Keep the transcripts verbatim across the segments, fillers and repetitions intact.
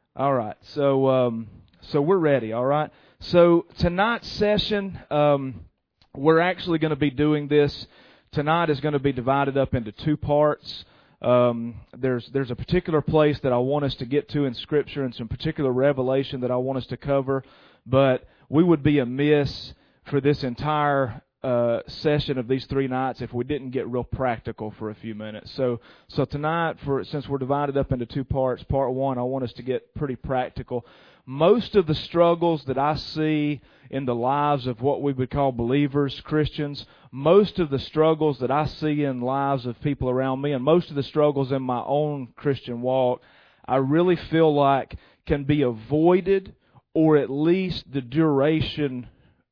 All right, so um, so we're ready. All right, so tonight's session, um, we're actually going to be doing this. Tonight is going to be divided up into two parts. Um, there's there's a particular place that I want us to get to in Scripture and some particular revelation that I want us to cover, but we would be amiss for this entire uh, session of these three nights if we didn't get real practical for a few minutes. So so tonight, for since we're divided up into two parts, part one, I want us to get pretty practical. Most of the struggles that I see in the lives of what we would call believers, Christians, most of the struggles that I see in lives of people around me, and most of the struggles in my own Christian walk, I really feel like can be avoided, or at least the duration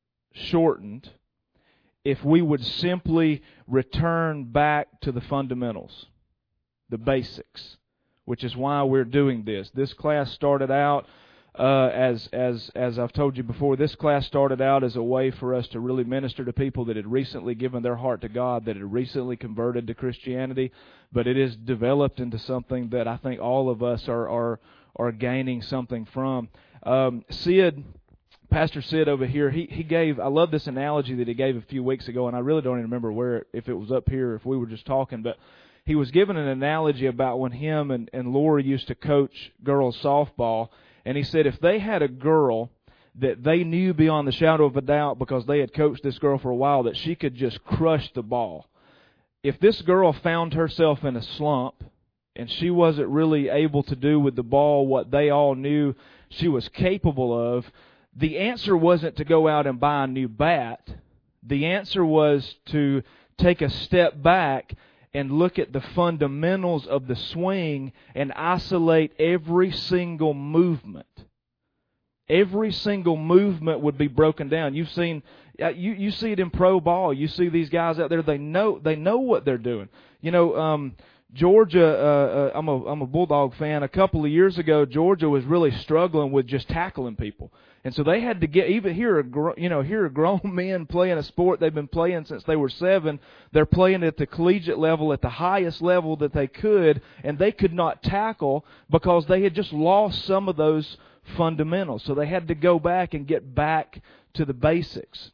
shortened, if we would simply return back to the fundamentals, the basics, which is why we're doing this. This class started out Uh, as as as I've told you before, this class started out as a way for us to really minister to people that had recently given their heart to God, that had recently converted to Christianity, but it has developed into something that I think all of us are are, are gaining something from. Um, Sid, Pastor Sid over here, he, he gave, I love this analogy that he gave a few weeks ago, and I really don't even remember where, if it was up here, if we were just talking, but he was giving an analogy about when him and, and Laura used to coach girls softball. And he said if they had a girl that they knew beyond the shadow of a doubt, because they had coached this girl for a while, that she could just crush the ball. If this girl found herself in a slump and she wasn't really able to do with the ball what they all knew she was capable of, the answer wasn't to go out and buy a new bat. The answer was to take a step back and look at the fundamentals of the swing and isolate every single movement. Every single movement would be broken down. You've seen, you you see it in pro ball. You see these guys out there. They know they know what they're doing. You know, um, Georgia. Uh, uh, I'm a I'm a Bulldog fan. A couple of years ago, Georgia was really struggling with just tackling people. And so they had to get, even here, you know, here are grown men playing a sport they've been playing since they were seven. They're playing at the collegiate level, at the highest level that they could, and they could not tackle because they had just lost some of those fundamentals. So they had to go back and get back to the basics.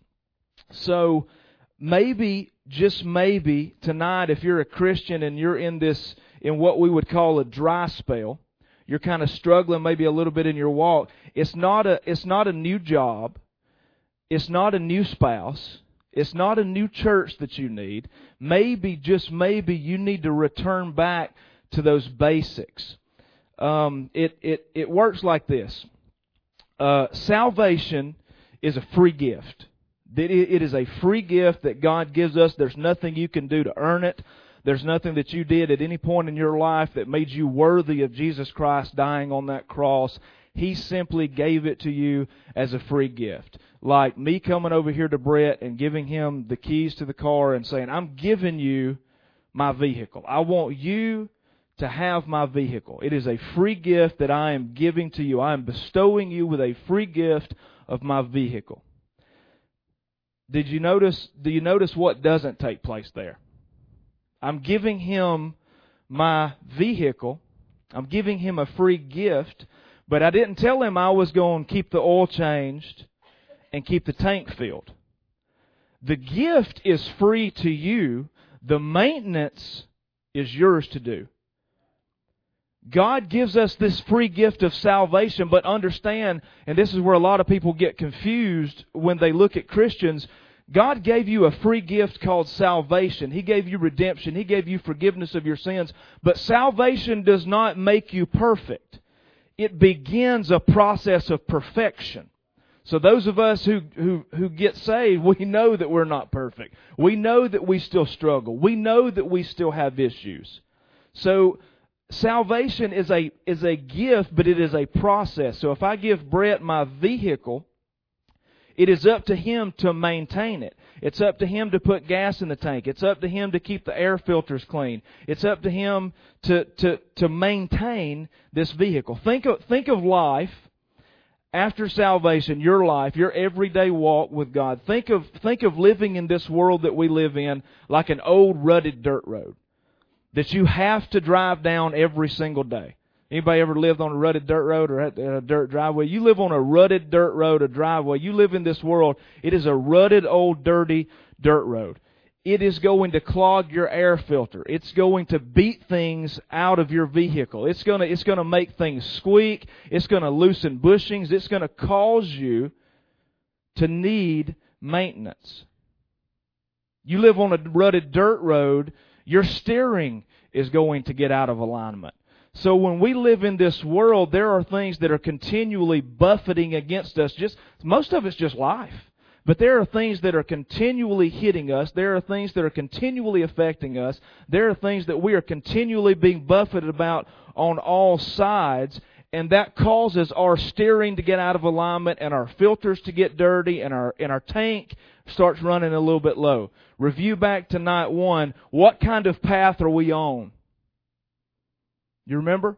So maybe, just maybe, tonight, if you're a Christian and you're in this, in what we would call a dry spell, you're kind of struggling maybe a little bit in your walk. It's not a it's not a new job. It's not a new spouse. It's not a new church that you need. Maybe, just maybe, you need to return back to those basics. Um, it, it, it works like this. Uh, salvation is a free gift. It, it is a free gift that God gives us. There's nothing you can do to earn it. There's nothing that you did at any point in your life that made you worthy of Jesus Christ dying on that cross. He simply gave it to you as a free gift. Like me coming over here to Brett and giving him the keys to the car and saying, I'm giving you my vehicle. I want you to have my vehicle. It is a free gift that I am giving to you. I am bestowing you with a free gift of my vehicle. Did you notice, do you notice what doesn't take place there? I'm giving him my vehicle. I'm giving him a free gift, but I didn't tell him I was going to keep the oil changed and keep the tank filled. The gift is free to you. The maintenance is yours to do. God gives us this free gift of salvation, but understand, and this is where a lot of people get confused when they look at Christians, God gave you a free gift called salvation. He gave you redemption. He gave you forgiveness of your sins. But salvation does not make you perfect. It begins a process of perfection. So those of us who, who, who get saved, we know that we're not perfect. We know that we still struggle. We know that we still have issues. So salvation is a, is a gift, but it is a process. So if I give Brett my vehicle, it is up to him to maintain it. It's up to him to put gas in the tank. It's up to him to keep the air filters clean. It's up to him to, to, to maintain this vehicle. Think of, think of life after salvation, your life, your everyday walk with God. Think of, think of living in this world that we live in like an old rutted dirt road that you have to drive down every single day. Anybody ever lived on a rutted dirt road or at a dirt driveway? You live on a rutted dirt road, a driveway. You live in this world. It is a rutted, old, dirty dirt road. It is going to clog your air filter. It's going to beat things out of your vehicle. It's going to, it's going to make things squeak. It's going to loosen bushings. It's going to cause you to need maintenance. You live on a rutted dirt road, your steering is going to get out of alignment. So when we live in this world, there are things that are continually buffeting against us. Just most of it's just life. But there are things that are continually hitting us. There are things that are continually affecting us. There are things that we are continually being buffeted about on all sides. And that causes our steering to get out of alignment and our filters to get dirty and our, and our tank starts running a little bit low. Review back to night one. What kind of path are we on? You remember?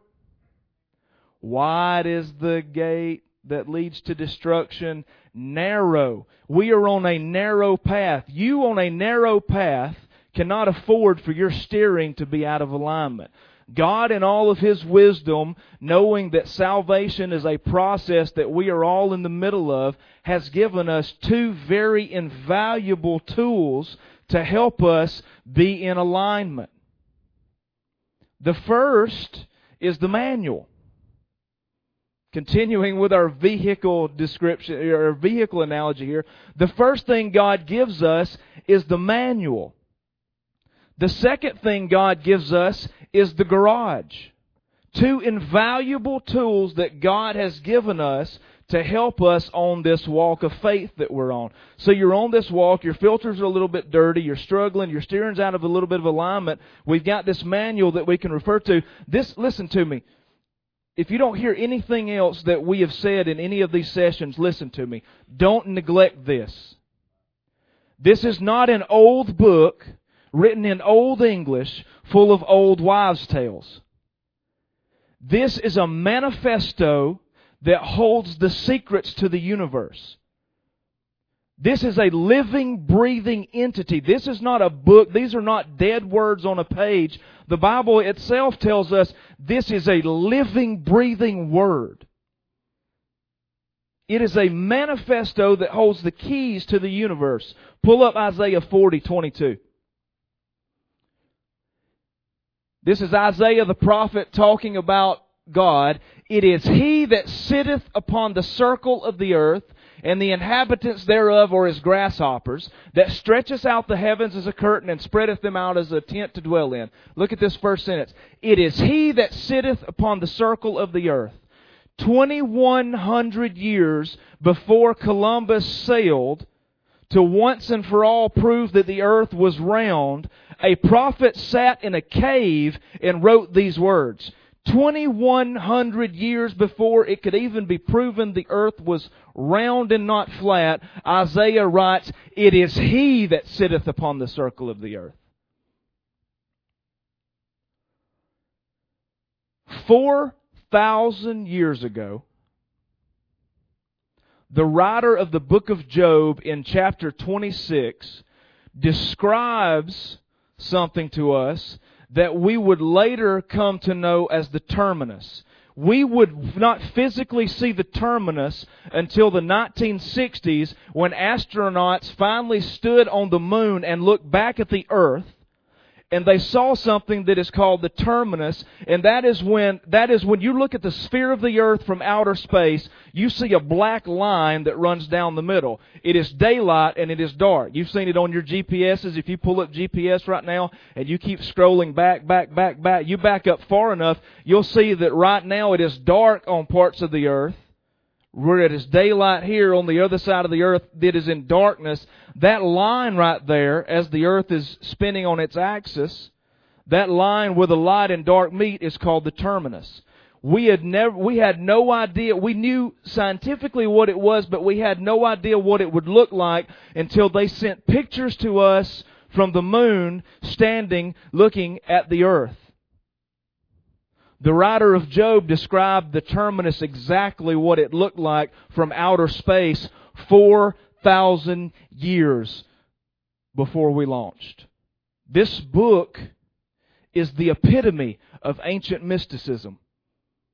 Wide is the gate that leads to destruction. Narrow. We are on a narrow path. You on a narrow path cannot afford for your steering to be out of alignment. God, in all of His wisdom, knowing that salvation is a process that we are all in the middle of, has given us two very invaluable tools to help us be in alignment. The first is the manual. Continuing with our vehicle description, or vehicle analogy here, the first thing God gives us is the manual. The second thing God gives us is the garage. Two invaluable tools that God has given us to help us on this walk of faith that we're on. So you're on this walk, your filters are a little bit dirty, you're struggling, your steering's out of a little bit of alignment. We've got this manual that we can refer to. This, listen to me. If you don't hear anything else that we have said in any of these sessions, listen to me. Don't neglect this. This is not an old book written in old English full of old wives' tales. This is a manifesto that holds the secrets to the universe. This is a living, breathing entity. This is not a book. These are not dead words on a page. The Bible itself tells us this is a living, breathing word. It is a manifesto that holds the keys to the universe. Pull up Isaiah forty twenty-two. This is Isaiah the prophet talking about God. It is He that sitteth upon the circle of the earth, and the inhabitants thereof are as grasshoppers, that stretcheth out the heavens as a curtain, and spreadeth them out as a tent to dwell in. Look at this first sentence. It is He that sitteth upon the circle of the earth. twenty-one hundred years before Columbus sailed to once and for all prove that the earth was round, a prophet sat in a cave and wrote these words. twenty-one hundred years before it could even be proven the earth was round and not flat, Isaiah writes, it is He that sitteth upon the circle of the earth. Four thousand years ago, the writer of the book of Job in chapter twenty-six describes something to us that we would later come to know as the terminus. We would not physically see the terminus until the nineteen sixties, when astronauts finally stood on the moon and looked back at the earth, and they saw something that is called the terminus, and that is when that is when you look at the sphere of the earth from outer space, you see a black line that runs down the middle. It is daylight and it is dark. You've seen it on your G P S's. If you pull up G P S right now and you keep scrolling back, back, back, back, you back up far enough, you'll see that right now it is dark on parts of the earth, where it is daylight here on the other side of the earth that is in darkness. That line right there, as the earth is spinning on its axis, that line where the light and dark meet is called the terminus. We had never, we had no idea, we knew scientifically what it was, but we had no idea what it would look like until they sent pictures to us from the moon standing looking at the earth. The writer of Job described the terminus exactly what it looked like from outer space four thousand years before we launched. This book is the epitome of ancient mysticism.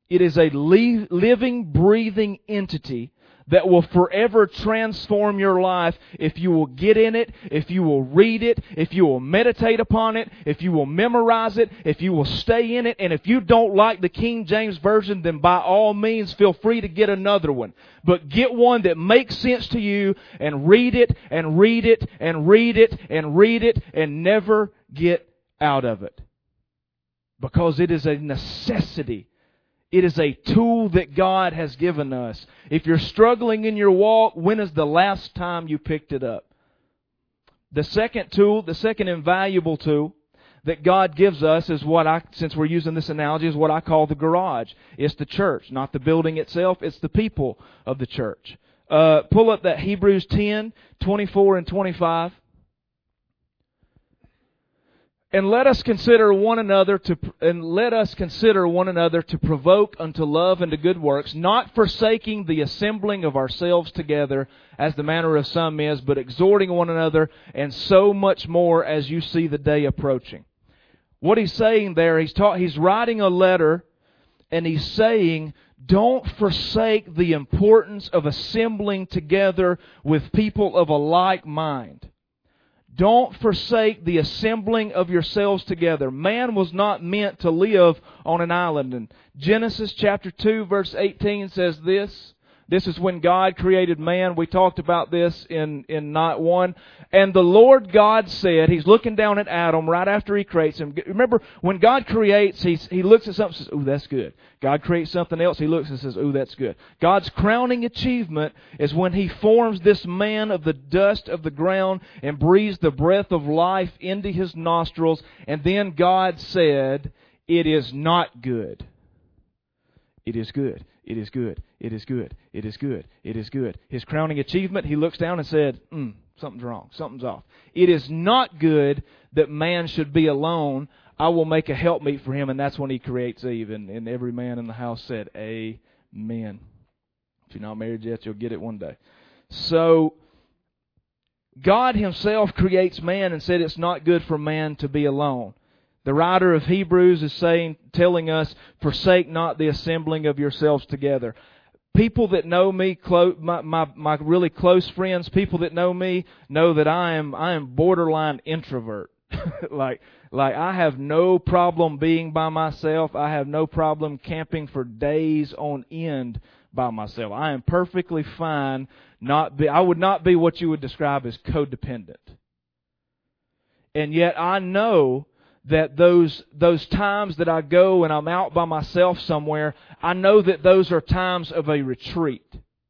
It is a li- living, breathing entity that will forever transform your life if you will get in it, if you will read it, if you will meditate upon it, if you will memorize it, if you will stay in it. And if you don't like the King James Version, then by all means feel free to get another one. But get one that makes sense to you and read it and read it and read it and read it and never get out of it. Because it is a necessity. It is a tool that God has given us. If you're struggling in your walk, when is the last time you picked it up? The second tool, the second invaluable tool that God gives us is what I, since we're using this analogy, is what I call the garage. It's the church, not the building itself. It's the people of the church. Uh, pull up that Hebrews ten, twenty-four and twenty-five. And let us consider one another to and let us consider one another to provoke unto love and to good works, not forsaking the assembling of ourselves together, as the manner of some is, but exhorting one another, and so much more as you see the day approaching. What he's saying there, he's taught, he's writing a letter, and he's saying, don't forsake the importance of assembling together with people of a like mind. Don't forsake the assembling of yourselves together. Man was not meant to live on an island. And Genesis chapter two verse eighteen says this. This is when God created man. We talked about this in, in night one. And the Lord God said, He's looking down at Adam right after He creates him. Remember, when God creates, He He looks at something and says, ooh, that's good. God creates something else, He looks and says, ooh, that's good. God's crowning achievement is when He forms this man of the dust of the ground and breathes the breath of life into his nostrils. And then God said, it is not good. It is good. It is good. It is good. It is good. It is good. His crowning achievement, He looks down and said, mm, something's wrong. Something's off. It is not good that man should be alone. I will make a helpmeet for him. And that's when He creates Eve. And, and every man in the house said, amen. If you're not married yet, you'll get it one day. So, God Himself creates man and said it's not good for man to be alone. The writer of Hebrews is saying, telling us, forsake not the assembling of yourselves together. People that know me, my, my, my really close friends, people that know me, know that I am I am borderline introvert. like like I have no problem being by myself. I have no problem camping for days on end by myself. I am perfectly fine. Not be, I would not be what you would describe as codependent. And yet I know that those those times that I go and I'm out by myself somewhere, I know that those are times of a retreat.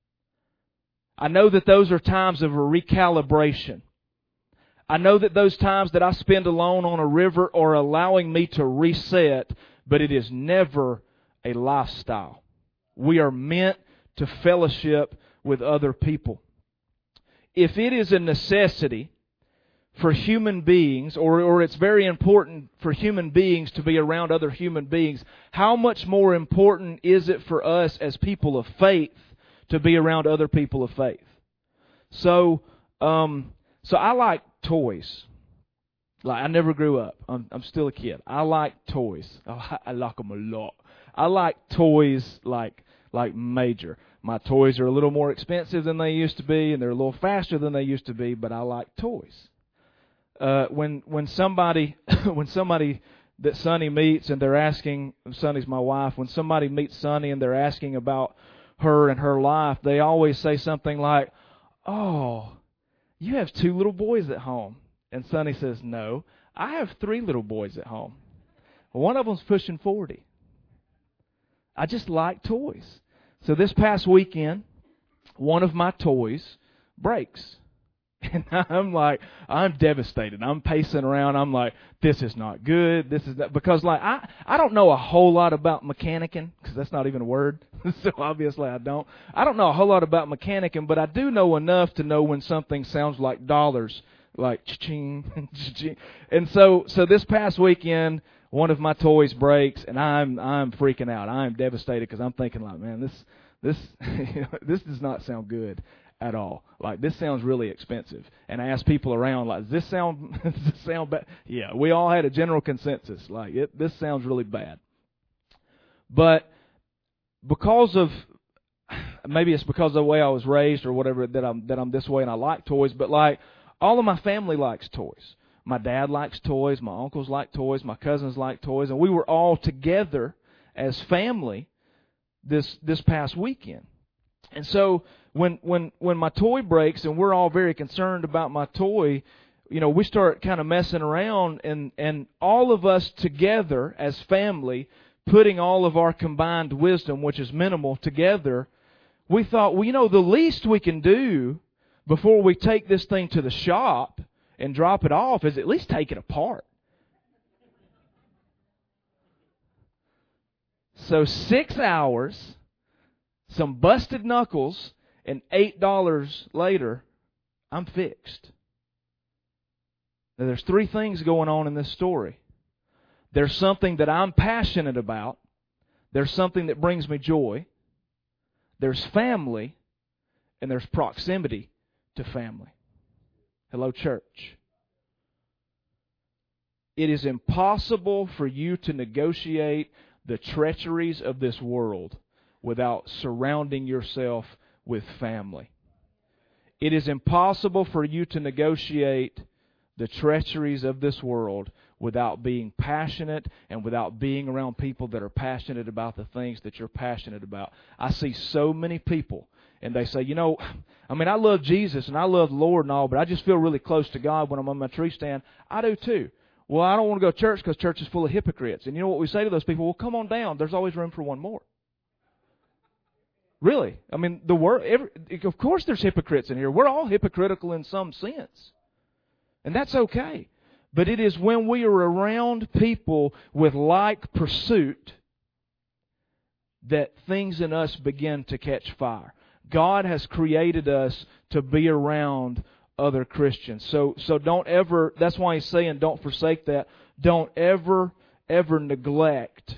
I know that those are times of a recalibration. I know that those times that I spend alone on a river are allowing me to reset, but it is never a lifestyle. We are meant to fellowship with other people. If it is a necessity for human beings, or, or it's very important for human beings to be around other human beings, how much more important is it for us as people of faith to be around other people of faith? So, um, so I like toys. Like I never grew up. I'm, I'm still a kid. I like toys. Oh, I like them a lot. I like toys like like major. My toys are a little more expensive than they used to be, and they're a little faster than they used to be. But I like toys. Uh, when when somebody when somebody that Sonny meets and they're asking, Sonny's my wife, when somebody meets Sonny and they're asking about her and her life, they always say something like, "Oh, you have two little boys at home." And Sonny says, "No, I have three little boys at home. One of them's pushing forty. I just like toys." So this past weekend, one of my toys breaks. And I'm like, I'm devastated. I'm pacing around. I'm like, this is not good. This is not, because like I, I don't know a whole lot about mechanicking, because that's not even a word. So obviously I don't. I don't know a whole lot about mechanicking, but I do know enough to know when something sounds like dollars, like cha-ching, cha-ching. And so, so this past weekend, one of my toys breaks, and I'm, I'm freaking out. I'm devastated because I'm thinking like, man, this, this, this does not sound good at all. Like, this sounds really expensive. And I asked people around, like, does this sound, does this sound bad? Yeah, we all had a general consensus. Like, it, this sounds really bad. But because of, maybe it's because of the way I was raised or whatever, that I'm that I'm this way and I like toys, but like all of my family likes toys. My dad likes toys, my uncles like toys, my cousins like toys, and we were all together as family this this past weekend. And so when when when my toy breaks and we're all very concerned about my toy, you know, we start kind of messing around, and and all of us together as family, putting all of our combined wisdom, which is minimal, together, we thought, well, you know, the least we can do before we take this thing to the shop and drop it off is at least take it apart. So six hours, some busted knuckles, and eight dollars later, I'm fixed. Now, there's three things going on in this story. There's something that I'm passionate about. There's something that brings me joy. There's family. And there's proximity to family. Hello, church. It is impossible for you to negotiate the treacheries of this world without surrounding yourself with family. It is impossible for you to negotiate the treacheries of this world without being passionate and without being around people that are passionate about the things that you're passionate about. I see so many people, and they say, you know, I mean, I love Jesus and I love the Lord and all, but I just feel really close to God when I'm on my tree stand. I do too. Well, I don't want to go to church because church is full of hypocrites. And you know what we say to those people? Well, come on down. There's always room for one more. Really. I mean, the word, every, of course there's hypocrites in here. We're all hypocritical in some sense. And that's okay. But it is when we are around people with like pursuit that things in us begin to catch fire. God has created us to be around other Christians. So so don't ever, that's why He's saying don't forsake that. Don't ever, ever neglect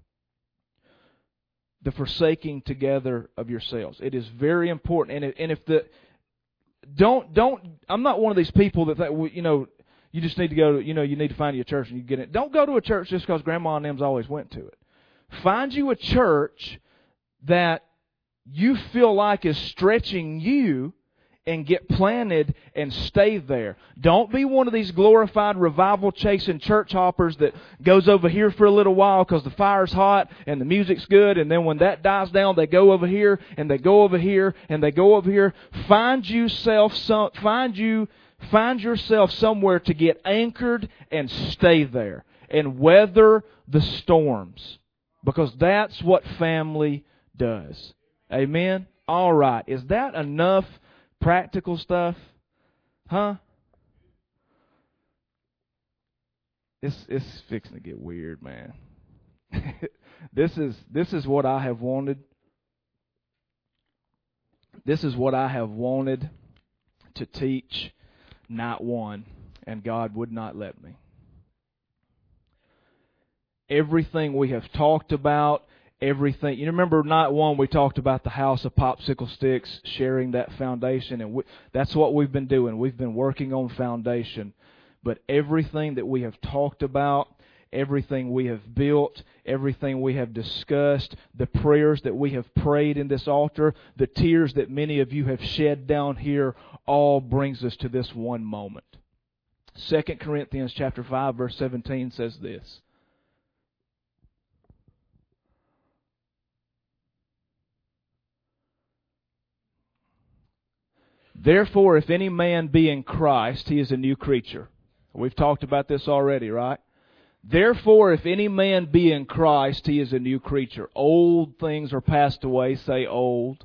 the forsaking together of yourselves. It is very important. And if, and if the, don't, don't, I'm not one of these people that think, you know, you just need to go to, you know, you need to find you a church and you get it. Don't go to a church just because Grandma and them's always went to it. Find you a church that you feel like is stretching you and get planted and stay there. Don't be one of these glorified revival-chasing church hoppers that goes over here for a little while because the fire's hot and the music's good, and then when that dies down, they go over here and they go over here and they go over here. Find yourself some, find you, find yourself somewhere to get anchored and stay there and weather the storms, because that's what family does. Amen? All right. Is that enough practical stuff? Huh? It's it's fixing to get weird, man. This is this is what I have wanted. This is what I have wanted to teach, not one, and God would not let me. Everything we have talked about, everything. You remember night one we talked about the house of popsicle sticks, sharing that foundation, and we, that's what we've been doing. We've been working on foundation. But everything that we have talked about, everything we have built, everything we have discussed, the prayers that we have prayed in this altar, the tears that many of you have shed down here, all brings us to this one moment. Second Corinthians chapter five, verse seventeen says this. Therefore, if any man be in Christ, he is a new creature. We've talked about this already, right? Therefore, if any man be in Christ, he is a new creature. Old things are passed away. Say old.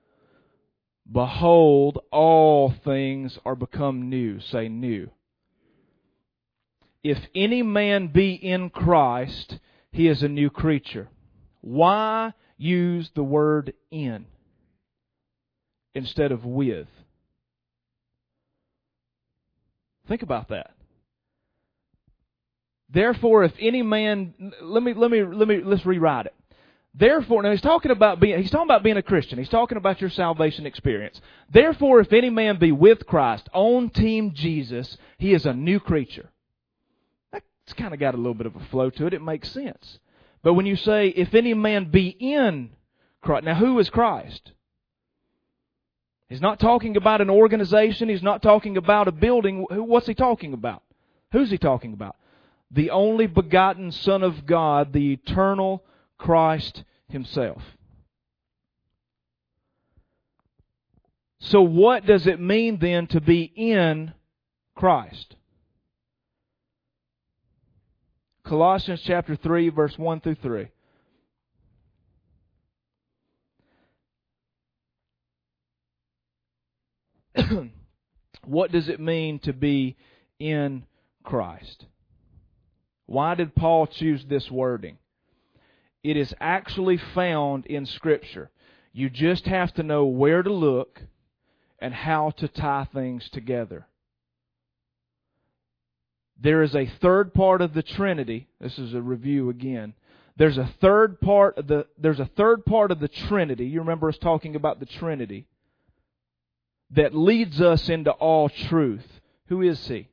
Behold, all things are become new. Say new. If any man be in Christ, he is a new creature. Why use the word in instead of with? Think about that. Therefore, if any man, let me let me let me let's rewrite it. Therefore, now he's talking about being he's talking about being a Christian. He's talking about your salvation experience. Therefore, if any man be with Christ, on Team Jesus, he is a new creature. That's kind of got a little bit of a flow to it. It makes sense. But when you say, if any man be in Christ. Now, who is Christ? He's not talking about an organization. He's not talking about a building. What's he talking about? Who's he talking about? The only begotten Son of God, the eternal Christ Himself. So what does it mean then to be in Christ? Colossians chapter three, verse one through three. What does it mean to be in Christ? Why did Paul choose this wording? It is actually found in Scripture. You just have to know where to look and how to tie things together. There is a third part of the Trinity. This is a review again. There's a third part of the there's a third part of the Trinity. You remember us talking about the Trinity that leads us into all truth. Who is He?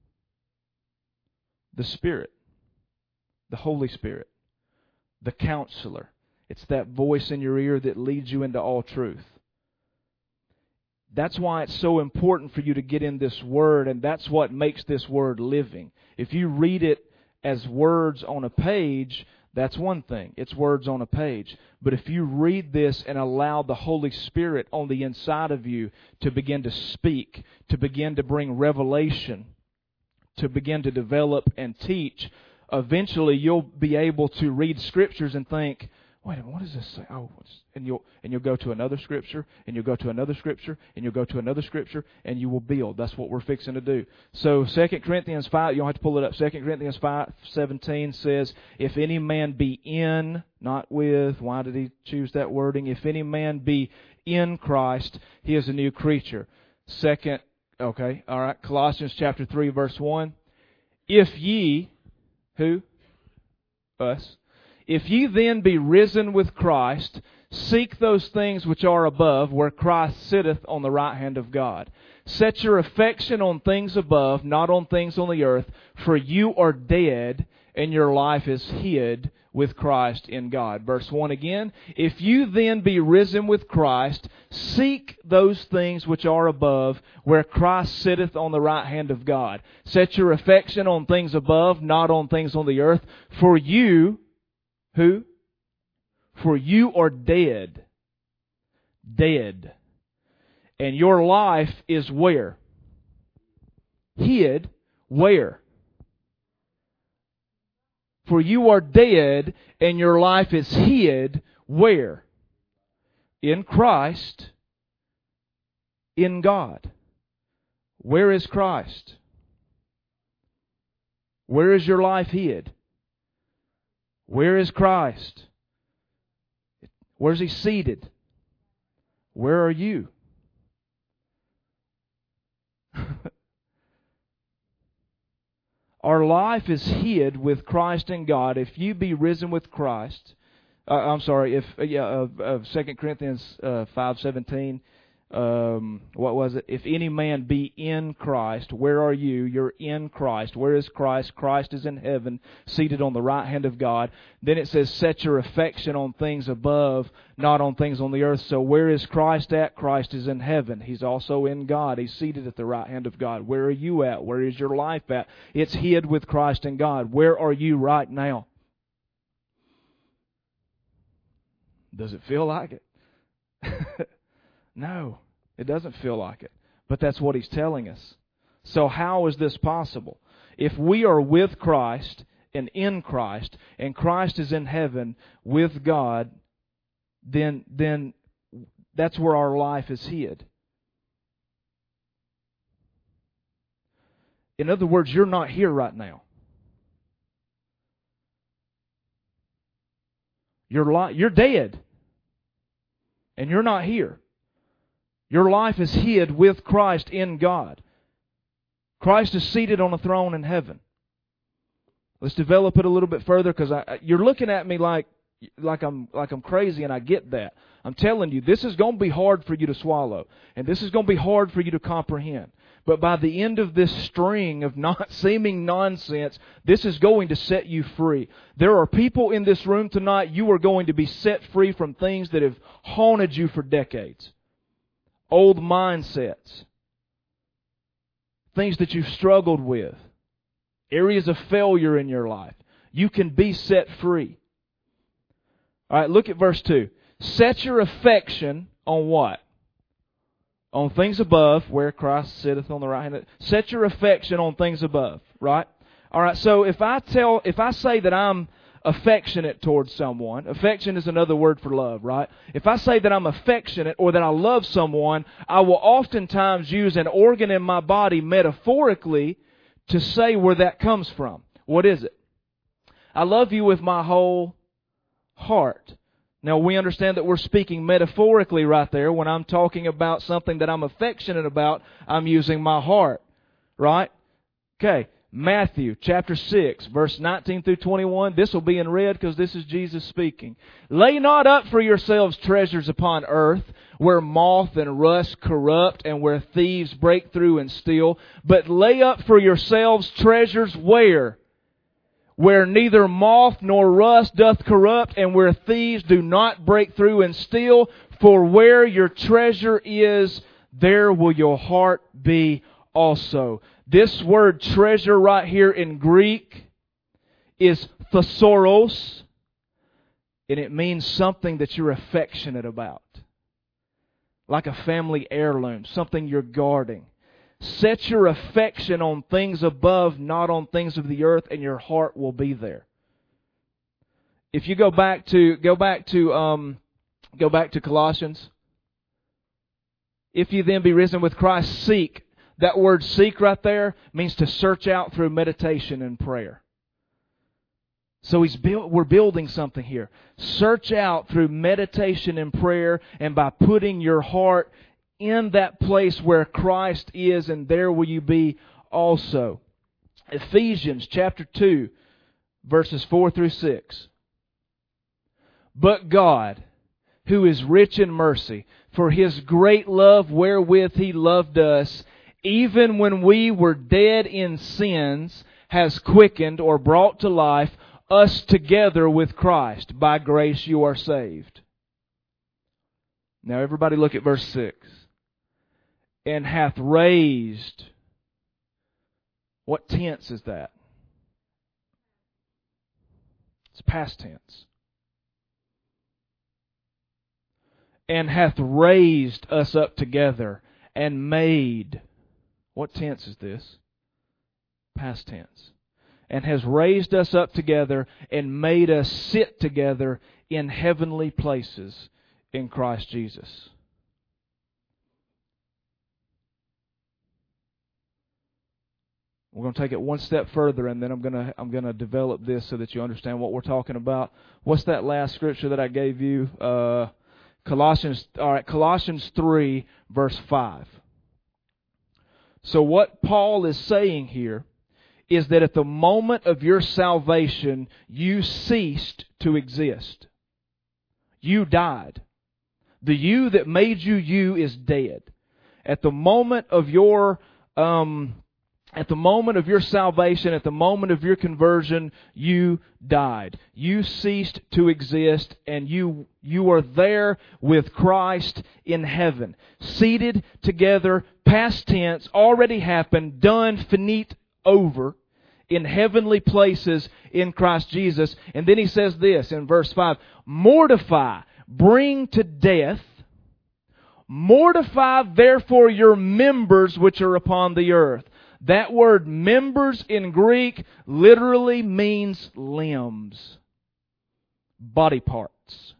The Spirit. The Holy Spirit. The Counselor. It's that voice in your ear that leads you into all truth. That's why it's so important for you to get in this Word, and that's what makes this Word living. If you read it as words on a page, that's one thing. It's words on a page. But if you read this and allow the Holy Spirit on the inside of you to begin to speak, to begin to bring revelation, to begin to develop and teach, eventually you'll be able to read Scriptures and think, wait a minute, what does this say? Oh, and you'll and you'll go to another Scripture, and you'll go to another Scripture, and you'll go to another Scripture, and you will build. That's what we're fixing to do. So Second Corinthians five, you don't have to pull it up. Second Corinthians five seventeen says, if any man be in, not with, why did he choose that wording? If any man be in Christ, he is a new creature. Second, okay, all right, Colossians chapter three, verse one. If ye, who? Us. If ye then be risen with Christ, seek those things which are above, where Christ sitteth on the right hand of God. Set your affection on things above, not on things on the earth, for you are dead, and your life is hid with Christ in God. Verse one again. If you then be risen with Christ, seek those things which are above, where Christ sitteth on the right hand of God. Set your affection on things above, not on things on the earth, for you... Who? For you are dead. Dead. And your life is where? Hid. Where? For you are dead, and your life is hid. Where? In Christ. In God. Where is Christ? Where is your life hid? Where is Christ? Where is He seated? Where are you? Our life is hid with Christ in God. If you be risen with Christ, uh, I'm sorry, if uh, yeah, of uh, uh, Second Corinthians uh, five seventeen. Um, what was it? If any man be in Christ, where are you? You're in Christ. Where is Christ? Christ is in heaven, seated on the right hand of God. Then it says, set your affection on things above, not on things on the earth. So where is Christ at? Christ is in heaven. He's also in God. He's seated at the right hand of God. Where are you at? Where is your life at? It's hid with Christ in God. Where are you right now? Does it feel like it? No, it doesn't feel like it. But that's what He's telling us. So how is this possible? If we are with Christ and in Christ, and Christ is in heaven with God, then, then that's where our life is hid. In other words, you're not here right now. You're, li- you're dead. And you're not here. Your life is hid with Christ in God. Christ is seated on a throne in heaven. Let's develop it a little bit further, because you're looking at me like like I'm like I'm crazy, and I get that. I'm telling you, this is going to be hard for you to swallow, and this is going to be hard for you to comprehend. But by the end of this string of not seeming nonsense, this is going to set you free. There are people in this room tonight, you are going to be set free from things that have haunted you for decades. Old mindsets. Things that you've struggled with. Areas of failure in your life. You can be set free. All right, look at verse two. Set your affection on what? On things above, where Christ sitteth on the right hand. Set your affection on things above, right? All right, so if I tell, if I say that I'm affectionate towards someone, affection is another word for love, right? If I say that I'm affectionate or that I love someone, I will oftentimes use an organ in my body metaphorically to say where that comes from. What is it? I love you with my whole heart. Now, we understand that we're speaking metaphorically right there. When I'm talking about something that I'm affectionate about, I'm using my heart. Right? Okay. Matthew chapter six, verse nineteen through twenty-one. This will be in red because this is Jesus speaking. Lay not up for yourselves treasures upon earth, where moth and rust corrupt, and where thieves break through and steal. But lay up for yourselves treasures where? Where neither moth nor rust doth corrupt, and where thieves do not break through and steal. For where your treasure is, there will your heart be also. This word treasure right here in Greek is thesauros, and it means something that you're affectionate about. Like a family heirloom, something you're guarding. Set your affection on things above, not on things of the earth, and your heart will be there. If you go back to go back to um, go back to Colossians, if you then be risen with Christ, seek. That word "seek" right there means to search out through meditation and prayer. So he's build, we're building something here. Search out through meditation and prayer, and by putting your heart in that place where Christ is, and there will you be also. Ephesians chapter two, verses four through six. But God, who is rich in mercy, for His great love wherewith He loved us, even when we were dead in sins, has quickened or brought to life us together with Christ. By grace you are saved. Now everybody look at verse six. And hath raised. What tense is that? It's past tense. And hath raised us up together and made. What tense is this? Past tense. And has raised us up together and made us sit together in heavenly places in Christ Jesus. We're going to take it one step further, and then I'm going to I'm going to develop this so that you understand what we're talking about. What's that last scripture that I gave you? Uh, Colossians. All right, Colossians three, verse five. So what Paul is saying here is that at the moment of your salvation, you ceased to exist. You died. The you that made you you is dead. At the moment of your um. At the moment of your salvation, at the moment of your conversion, you died. You ceased to exist, and you you are there with Christ in heaven. Seated together, past tense, already happened, done, finite, over, in heavenly places in Christ Jesus. And then he says this in verse five, mortify, bring to death, mortify therefore your members which are upon the earth. That word members in Greek literally means limbs, body parts.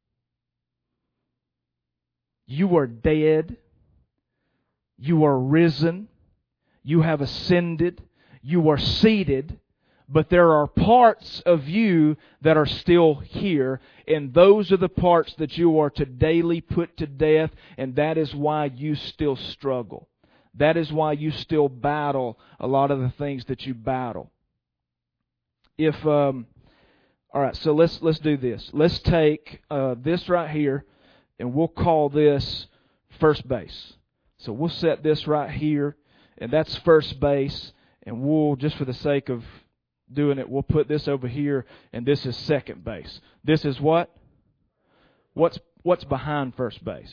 You are dead. You are risen. You have ascended. You are seated. But there are parts of you that are still here, and those are the parts that you are to daily put to death, and that is why you still struggle. That is why you still battle a lot of the things that you battle. If um, all right, so let's let's do this. Let's take uh, this right here, and we'll call this first base. So we'll set this right here, and that's first base. And we'll, just for the sake of doing it, we'll put this over here, and this is second base. This is what? What's what's behind first base?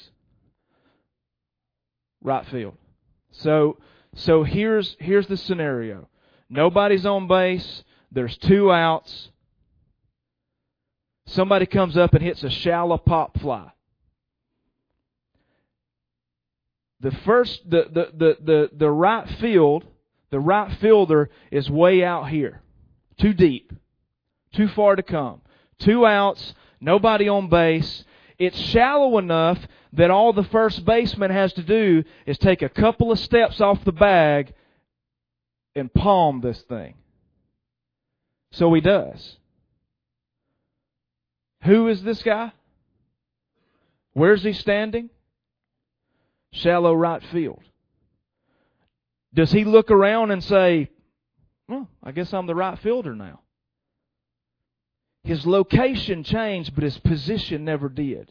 Right field. So so here's here's the scenario. Nobody's on base. There's two outs. Somebody comes up and hits a shallow pop fly. The first the the the the, the right field, the right fielder is way out here. Too deep. Too far to come. Two outs, nobody on base. It's shallow enough that all the first baseman has to do is take a couple of steps off the bag and palm this thing. So he does. Who is this guy? Where's he standing? Shallow right field. Does he look around and say, well, I guess I'm the right fielder now? His location changed, but his position never did.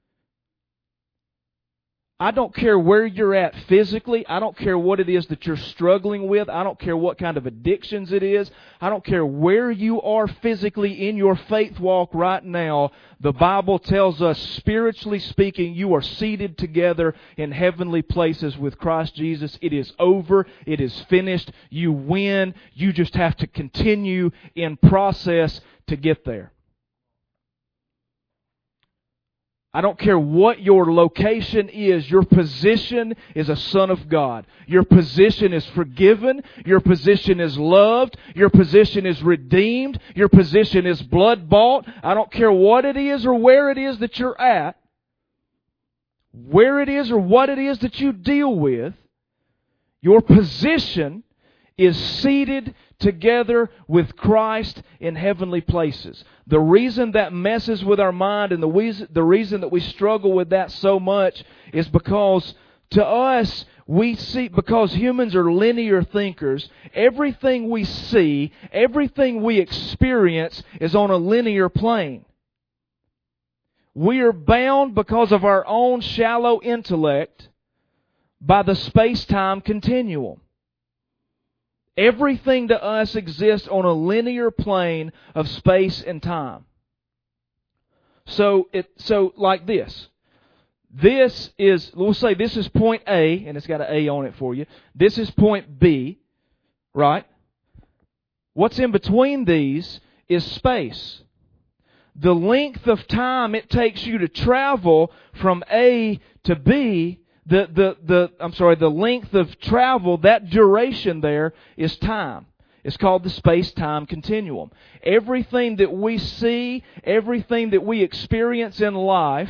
I don't care where you're at physically. I don't care what it is that you're struggling with. I don't care what kind of addictions it is. I don't care where you are physically in your faith walk right now. The Bible tells us, spiritually speaking, you are seated together in heavenly places with Christ Jesus. It is over. It is finished. You win. You just have to continue in process to get there. I don't care what your location is. Your position is a son of God. Your position is forgiven. Your position is loved. Your position is redeemed. Your position is blood bought. I don't care what it is or where it is that you're at. Where it is or what it is that you deal with. Your position is seated together with Christ in heavenly places. The reason that messes with our mind and the reason, the reason that we struggle with that so much is because to us, we see, because humans are linear thinkers, everything we see, everything we experience is on a linear plane. We are bound because of our own shallow intellect by the space-time continuum. Everything to us exists on a linear plane of space and time. So, it, so like this. This is, we'll say this is point A, and it's got an A on it for you. This is point B, right? What's in between these is space. The length of time it takes you to travel from A to B, The, the, the, I'm sorry, the length of travel, that duration there is time. It's called the space-time continuum. Everything that we see, everything that we experience in life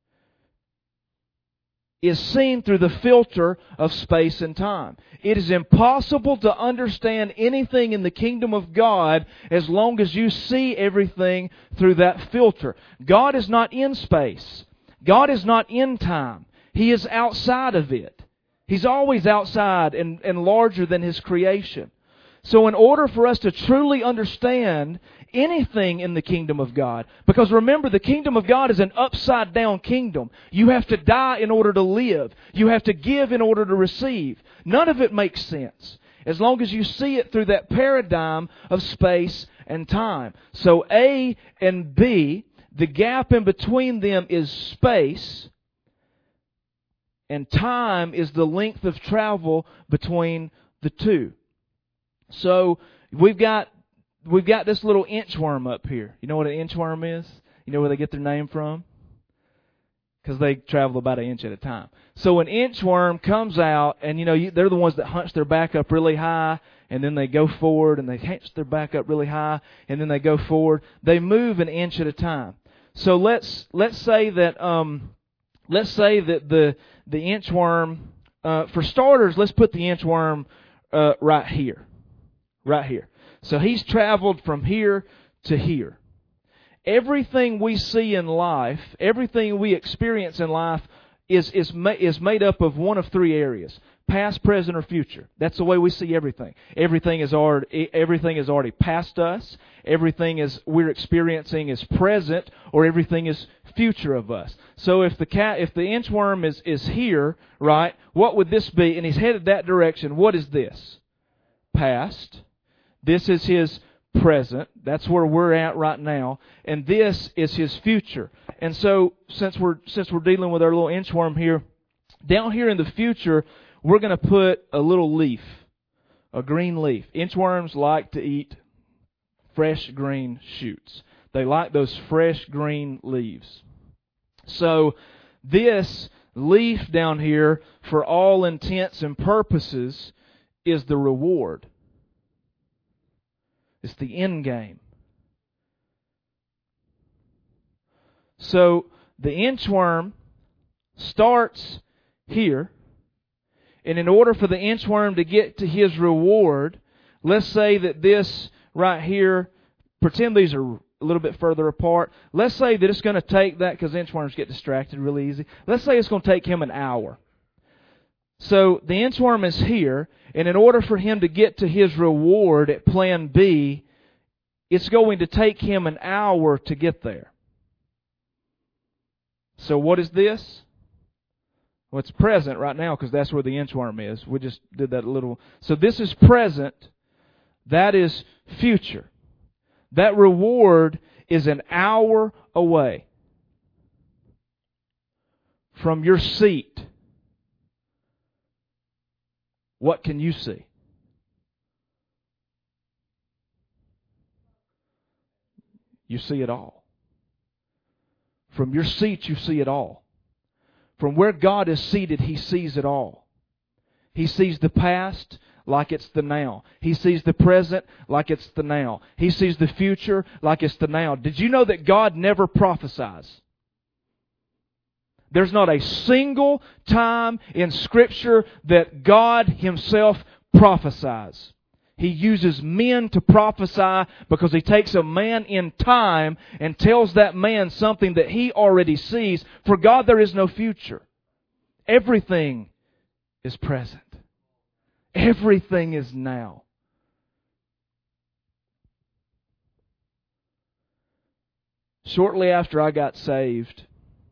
is seen through the filter of space and time. It is impossible to understand anything in the kingdom of God as long as you see everything through that filter. God is not in space. God is not in time. He is outside of it. He's always outside and, and larger than His creation. So in order for us to truly understand anything in the kingdom of God, because remember, the kingdom of God is an upside down kingdom. You have to die in order to live. You have to give in order to receive. None of it makes sense as long as you see it through that paradigm of space and time. So A and B, the gap in between them is space. And time is the length of travel between the two. So we've got we've got this little inchworm up here. You know what an inchworm is? You know where they get their name from? Because they travel about an inch at a time. So an inchworm comes out, and you know you, they're the ones that hunch their back up really high, and then they go forward, and they hunch their back up really high, and then they go forward. They move an inch at a time. So let's let's say that um, let's say that the the inchworm, uh, for starters, let's put the inchworm uh, right here. Right here. So he's traveled from here to here. Everything we see in life, everything we experience in life is, is, ma- is made up of one of three areas. past, present, or future. That's the way we see everything. Everything is already everything is already past us. Everything is we're experiencing is present, or everything is future of us. So if the cat, if the inchworm is is here, right? What would this be? And he's headed that direction. What is this? Past. This is his present. That's where we're at right now. And this is his future. And so since we're since we're dealing with our little inchworm here, down here in the future, we're going to put a little leaf, a green leaf. Inchworms like to eat fresh green shoots. They like those fresh green leaves. So this leaf down here, for all intents and purposes, is the reward. It's the end game. So the inchworm starts here, and in order for the inchworm to get to his reward, let's say that this right here, pretend these are a little bit further apart. Let's say that it's going to take that, because inchworms get distracted really easy. Let's say it's going to take him an hour. So the inchworm is here, and in order for him to get to his reward at plan B, it's going to take him an hour to get there. So what is this? Well, it's present right now, because that's where the inchworm is. We just did that a little. So this is present. That is future. That reward is an hour away from your seat. What can you see? You see it all. From your seat, you see it all. From where God is seated, He sees it all. He sees the past like it's the now. He sees the present like it's the now. He sees the future like it's the now. Did you know that God never prophesies? There's not a single time in Scripture that God Himself prophesies. He uses men to prophesy because He takes a man in time and tells that man something that he already sees. For God, there is no future. Everything is present. Everything is now. Shortly after I got saved,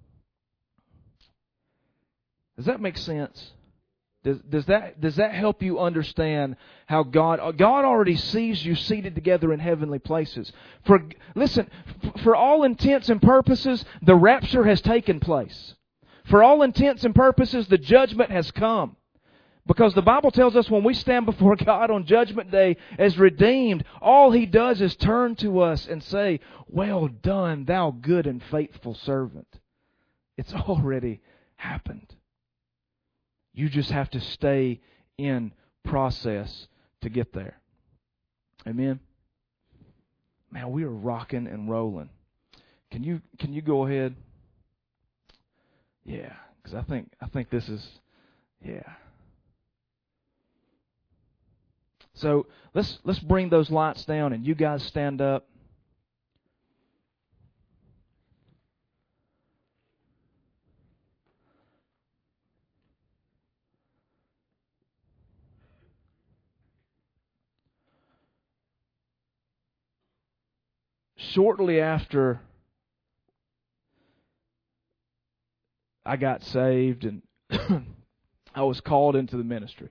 does that make sense? Does, does that does that help you understand how God God already sees you seated together in heavenly places? For listen, for all intents and purposes, the rapture has taken place. For all intents and purposes, the judgment has come. Because the Bible tells us when we stand before God on Judgment Day as redeemed, all He does is turn to us and say, "Well done, thou good and faithful servant." It's already happened. You just have to stay in process to get there. Amen? Man, we are rocking and rolling. Can you can you go ahead? Yeah, because I think I think this is yeah. So let's let's bring those lights down, and you guys stand up. Shortly after I got saved and I was called into the ministry,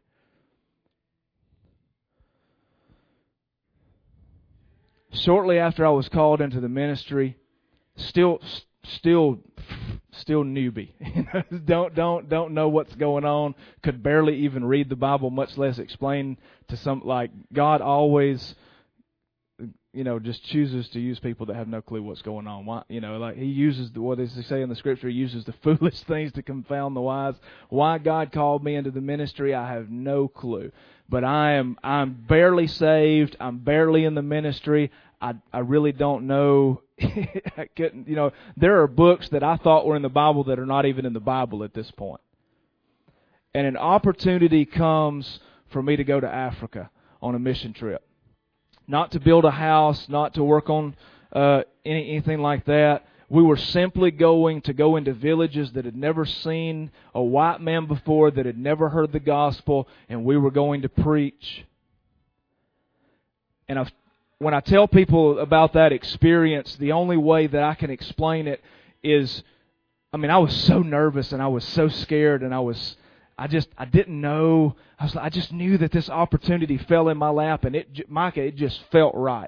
shortly after I was called into the ministry, still, still, still newbie. don't, don't, don't know what's going on. Could barely even read the Bible, much less explain to some. Like God always, you know, just chooses to use people that have no clue what's going on. Why, you know, like He uses the, what does He say in the Scripture? He uses the foolish things to confound the wise. Why God called me into the ministry, I have no clue. But I am, I'm barely saved. I'm barely in the ministry. I, I really don't know. I couldn't, you know, there are books that I thought were in the Bible that are not even in the Bible at this point. And an opportunity comes for me to go to Africa on a mission trip. Not to build a house, not to work on uh, any, anything like that. We were simply going to go into villages that had never seen a white man before, that had never heard the gospel, and we were going to preach. And I've, when I tell people about that experience, the only way that I can explain it is, I mean, I was so nervous and I was so scared and I was, I just, I didn't know. I was, I just knew that this opportunity fell in my lap, and it, Micah, it just felt right.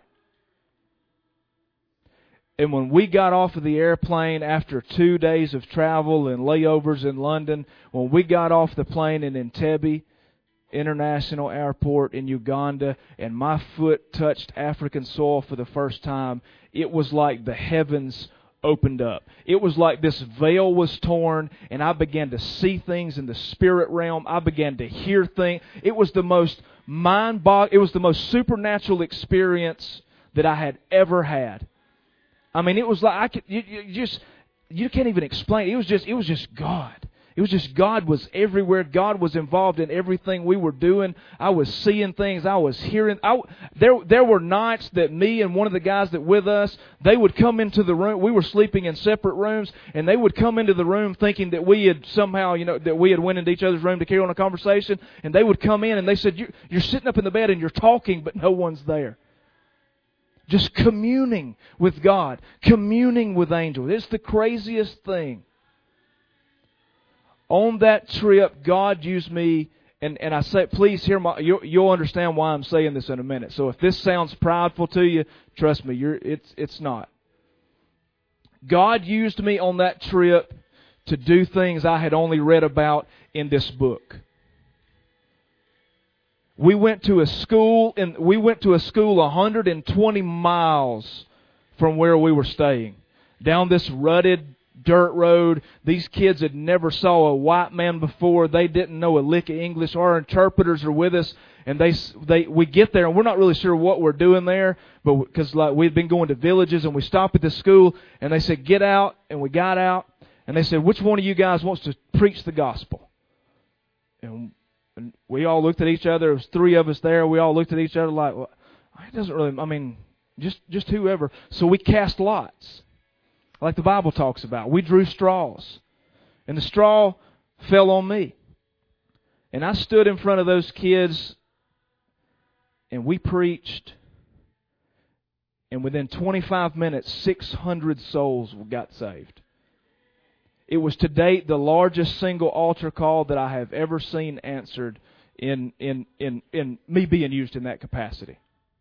And when we got off of the airplane after two days of travel and layovers in London, when we got off the plane in Entebbe International Airport in Uganda, and my foot touched African soil for the first time, it was like the heavens opened up. It was like this veil was torn, and I began to see things in the spirit realm. I began to hear things. It was the most mind-boggling, it was the most supernatural experience that I had ever had. I mean, it was like I could you, you just you can't even explain. It was just it was just God. It was just God was everywhere. God was involved in everything we were doing. I was seeing things. I was hearing. I, there there were nights that me and one of the guys that with us, they would come into the room. We were sleeping in separate rooms, and they would come into the room thinking that we had somehow, you know, that we had went into each other's room to carry on a conversation. And they would come in and they said, "You're, you're sitting up in the bed and you're talking, but no one's there." Just communing with God, communing with angels. It's the craziest thing. On that trip, God used me, and, and I say, please hear my, you, you'll understand why I'm saying this in a minute. So if this sounds prideful to you, trust me, you're, it's, it's not. God used me on that trip to do things I had only read about in this book. We went to a school, and we went to a school one hundred twenty miles from where we were staying. Down this rutted dirt road. These kids had never saw a white man before. They didn't know a lick of English. Our interpreters are with us, and they they we get there, and we're not really sure what we're doing there, but because like we'd been going to villages, and we stopped at the school, and they said, "Get out," and we got out, and they said, "Which one of you guys wants to preach the gospel?" And And we all looked at each other. There was three of us there. We all looked at each other like, well, it doesn't really, I mean, just, just whoever. So we cast lots, like the Bible talks about. We drew straws. And the straw fell on me. And I stood in front of those kids, and we preached. And within twenty-five minutes, six hundred souls got saved. It was to date the largest single altar call that I have ever seen answered in, in, in, in me being used in that capacity.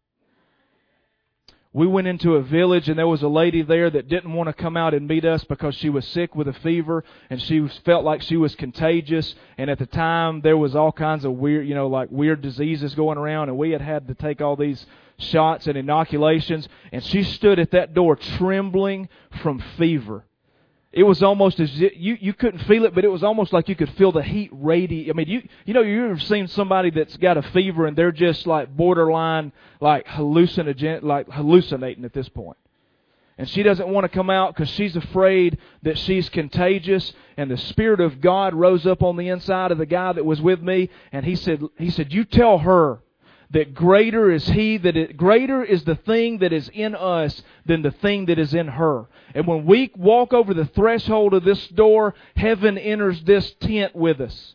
We went into a village, and there was a lady there that didn't want to come out and meet us because she was sick with a fever, and she felt like she was contagious. And at the time, there was all kinds of weird, you know, like weird diseases going around, and we had had to take all these shots and inoculations. And she stood at that door trembling from fever. It was almost as if you, you couldn't feel it, but it was almost like you could feel the heat radiate. I mean, you you know, you've ever seen somebody that's got a fever and they're just like borderline, like hallucinogen, like hallucinating at this point. And she doesn't want to come out because she's afraid that she's contagious. And the Spirit of God rose up on the inside of the guy that was with me, and he said, he said, "You tell her that greater is He that it, greater is the thing that is in us than the thing that is in her. And when we walk over the threshold of this door, heaven enters this tent with us."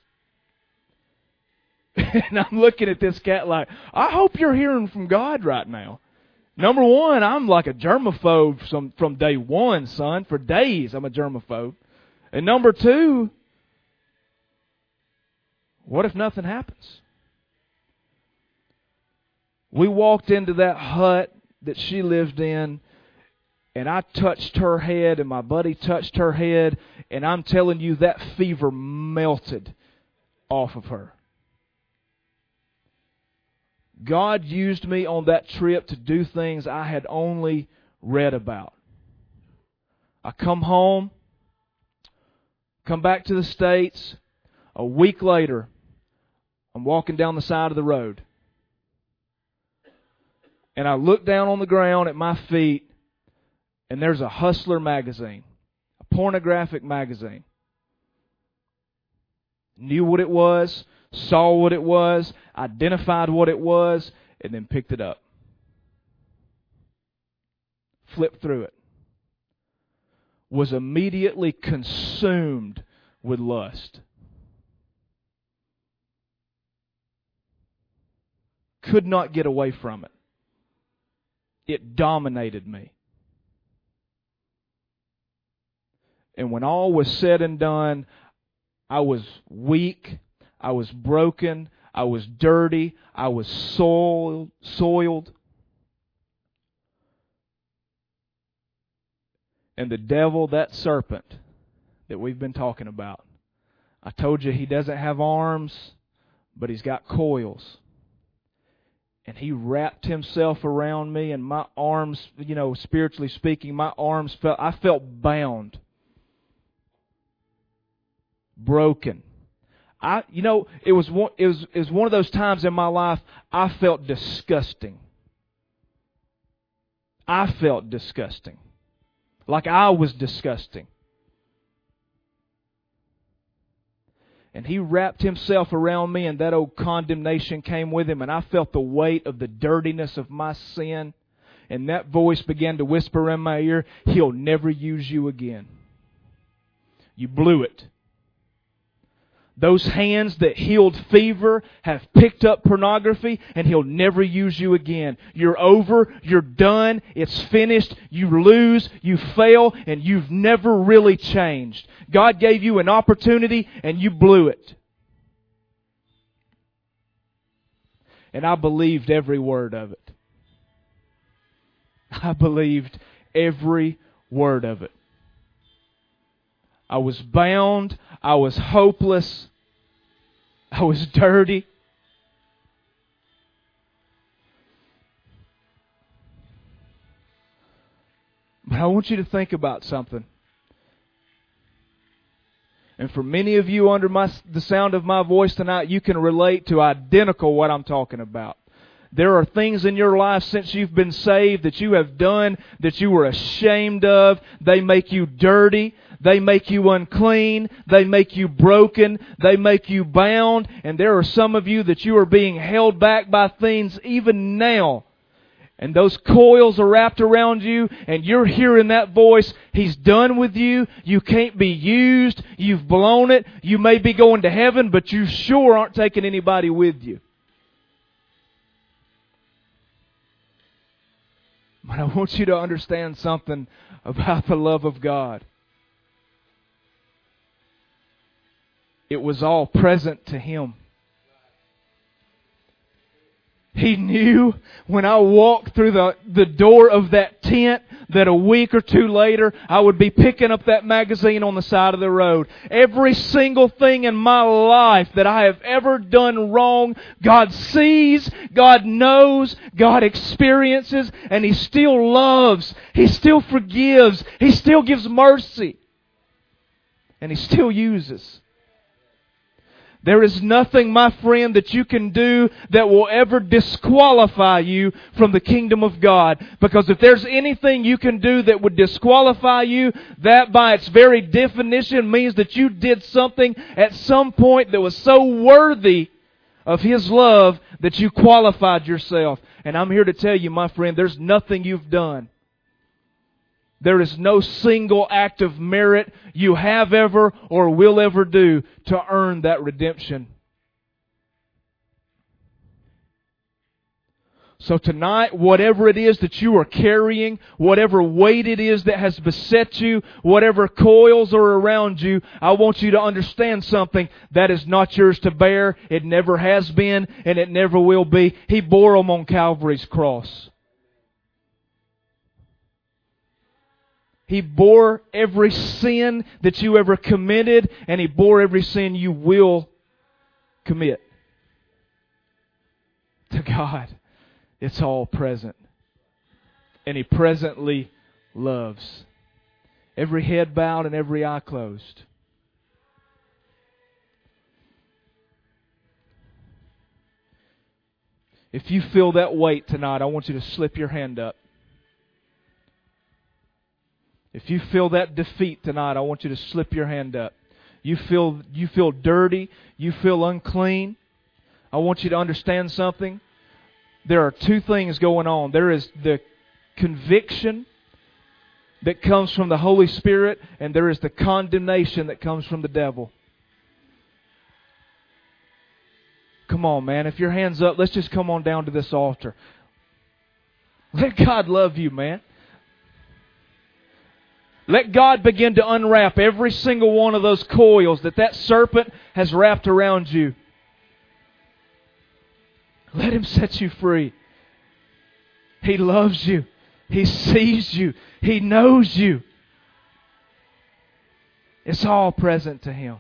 And I'm looking at this cat like, I hope you're hearing from God right now. Number one, I'm like a germaphobe from, from day one, son. For days, I'm a germaphobe. And number two, what if nothing happens? We walked into that hut that she lived in, and I touched her head, and my buddy touched her head, and I'm telling you, that fever melted off of her. God used me on that trip to do things I had only read about. I come home, come back to the States. A week later, I'm walking down the side of the road. And I look down on the ground at my feet, and there's a Hustler magazine, a pornographic magazine. Knew what it was, saw what it was, identified what it was, and then picked it up. Flipped through it. was immediately consumed with lust. Could not get away from it. It dominated me. And when all was said and done, I was weak, I was broken, I was dirty, I was soiled, soiled. And the devil, that serpent that we've been talking about, I told you he doesn't have arms, but he's got coils. And he wrapped himself around me, and my arms, you know, spiritually speaking, my arms felt, I felt bound. Broken. I, you know, it was one, it was, it was one of those times in my life I felt disgusting. I felt disgusting. Like I was disgusting. And he wrapped himself around me, and that old condemnation came with him, and I felt the weight of the dirtiness of my sin. And that voice began to whisper in my ear, he'll never use you again. You blew it. Those hands that healed fever have picked up pornography, and he'll never use you again. You're over. You're done. It's finished. You lose. You fail, and you've never really changed. God gave you an opportunity, and you blew it. And I believed every word of it. I believed every word of it. I was bound. I was hopeless. I was dirty. But I want you to think about something. And for many of you under my, the sound of my voice tonight, you can relate to identical what I'm talking about. There are things in your life since you've been saved that you have done that you were ashamed of. They make you dirty. They make you unclean. They make you broken. They make you bound. And there are some of you that you are being held back by things even now. And those coils are wrapped around you, and you're hearing that voice. He's done with you. You can't be used. You've blown it. You may be going to heaven, but you sure aren't taking anybody with you. But I want you to understand something about the love of God. It was all present to Him. He knew when I walked through the, the door of that tent that a week or two later I would be picking up that magazine on the side of the road. Every single thing in my life that I have ever done wrong, God sees, God knows, God experiences, and He still loves. He still forgives. He still gives mercy. And He still uses. There is nothing, my friend, that you can do that will ever disqualify you from the kingdom of God. Because if there's anything you can do that would disqualify you, that by its very definition means that you did something at some point that was so worthy of His love that you qualified yourself. And I'm here to tell you, my friend, there's nothing you've done. There is no single act of merit you have ever or will ever do to earn that redemption. So tonight, whatever it is that you are carrying, whatever weight it is that has beset you, whatever coils are around you, I want you to understand something. That is not yours to bear. It never has been, and it never will be. He bore them on Calvary's cross. He bore every sin that you ever committed, and He bore every sin you will commit. To God, it's all present. And He presently loves. Every head bowed and every eye closed. If you feel that weight tonight, I want you to slip your hand up. If you feel that defeat tonight, I want you to slip your hand up. You feel you feel dirty, you feel unclean. I want you to understand something. There are two things going on. There is the conviction that comes from the Holy Spirit, and there is the condemnation that comes from the devil. Come on, man. If your hand's up, let's just come on down to this altar. Let God love you, man. Let God begin to unwrap every single one of those coils that that serpent has wrapped around you. Let Him set you free. He loves you. He sees you. He knows you. It's all present to Him.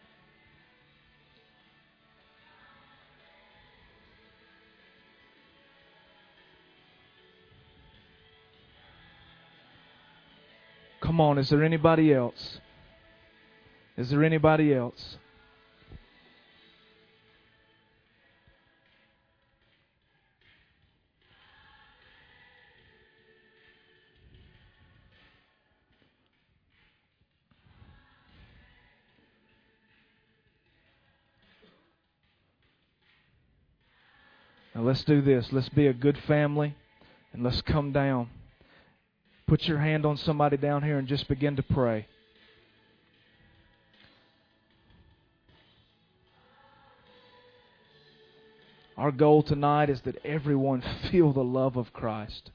Come on, is there anybody else? Is there anybody else? Now let's do this. Let's be a good family and let's come down. Put your hand on somebody down here and just begin to pray. Our goal tonight is that everyone feel the love of Christ.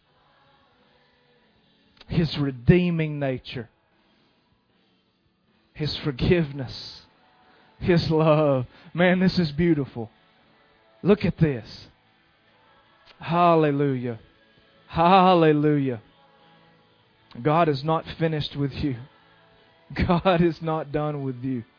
His redeeming nature. His forgiveness. His love. Man, this is beautiful. Look at this. Hallelujah. Hallelujah. God is not finished with you. God is not done with you.